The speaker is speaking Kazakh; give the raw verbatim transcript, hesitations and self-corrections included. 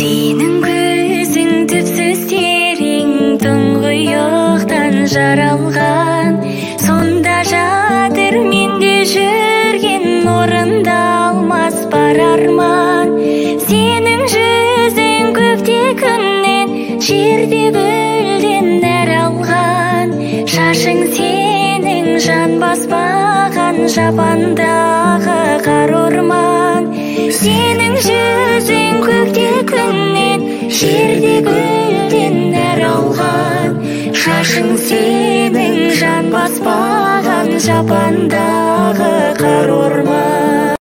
Сенің көзің түпсіз терең, тұңғиықтан жаралған. Сонда жатыр менде жүрген, орындалмас бар арман. Сенің жүзің көкте күннен, жерде гүлден нәр алған. Шашың сенің жан баспаған, жапандағы қар орман. Сенің жүзің көкте күннен, жерде гүлден нәр алған. Шашың сенің жан баспаған, жапандағы қар орман.